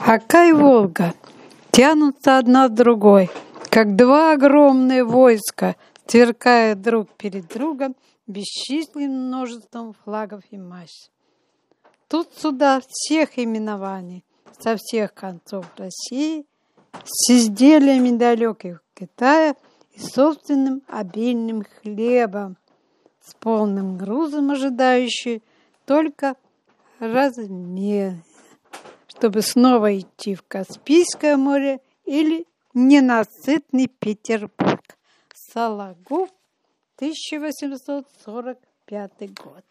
Ока и Волга тянутся одна с другой, как два огромные войска, сверкая друг перед другом бесчисленным множеством флагов и мачт. Тут суда всех именований, со всех концов России, с изделиями далеких Китая и собственным обильным хлебом, с полным грузом ожидающий только размер, чтобы снова идти в Каспийское море или ненасытный Петербург. Сологуб, 1845 год.